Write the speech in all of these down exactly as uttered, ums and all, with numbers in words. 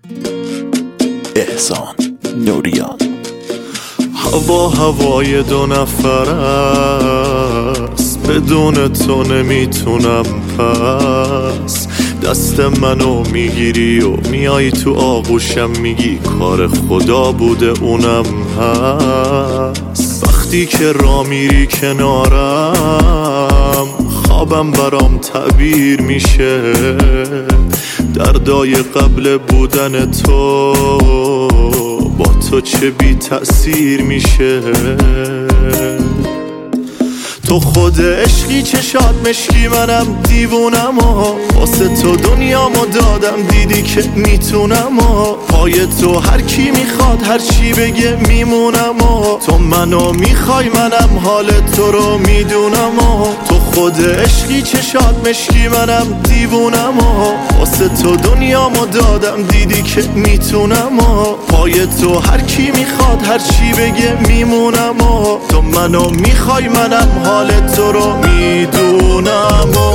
احسان نوریان. هوا هوای دو نفر است، بدون تو نمیتونم پس. دست منو میگیری و میای تو آغوشم، میگی کار خدا بوده اونم هست. وقتی که را میری کنارم، خوابم برام تعبیر میشه، دردای قبل بودن تو با تو چه بی تأثیر میشه. تو خود عشقی چشات مشکی، منم دیوونم و واسه تو دنیامو دادم، دیدی که میتونم و پای تو هر کی میخواد هر چی بگه میمونم و تو منو میخوای منم حال تو رو میدونم و تو خود عشقی چشات مشکی، منم دیوونم و واسه تو دنیامو دادم، دیدی که میتونم و پای تو هر کی میخواد هر چی بگه میمونم و تو منو میخوای منم حال تو رو میدونم و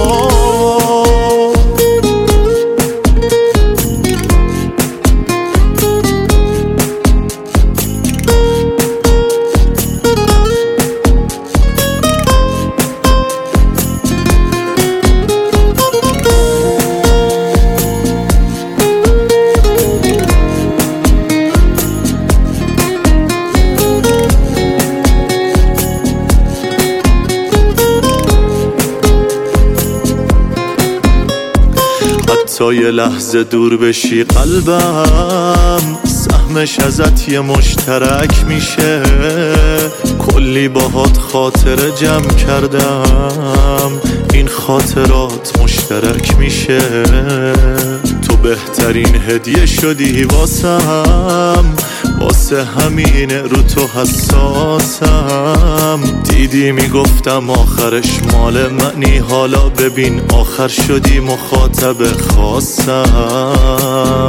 تا یه لحظه دور بشی قلبم، سهمش ازت یه مشترک میشه. کلی باهات خاطره جمع کردم، این خاطرات مشترک میشه. تو بهترین هدیه شدی واسم، واسه همین رو تو حساسم. دیدی میگفتم آخرش مال منی، حالا ببین آخر شدی مخاطب خاصم.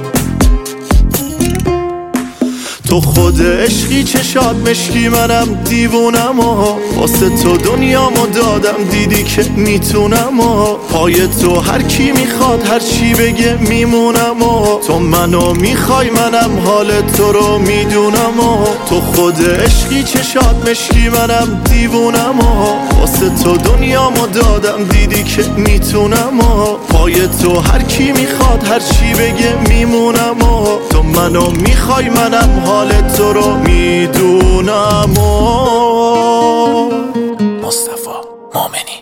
تو خود عشقی چشات مشکی، منم دیوونم و واسه تو دنیامو دادم، دیدی که میتونم و پای تو هر کی میخواد هر چی بگه میمونم و تو منو میخوای منم حال تو رو میدونم و تو خود عشقی چشات مشکی، منم دیوونم و واسه تو دنیامو دادم، دیدی که میتونم و پای تو هر کی میخواد هر چی بگه میمونم و تو منو میخوای منم حال تو رو میدونم و مصطفی مؤمنی.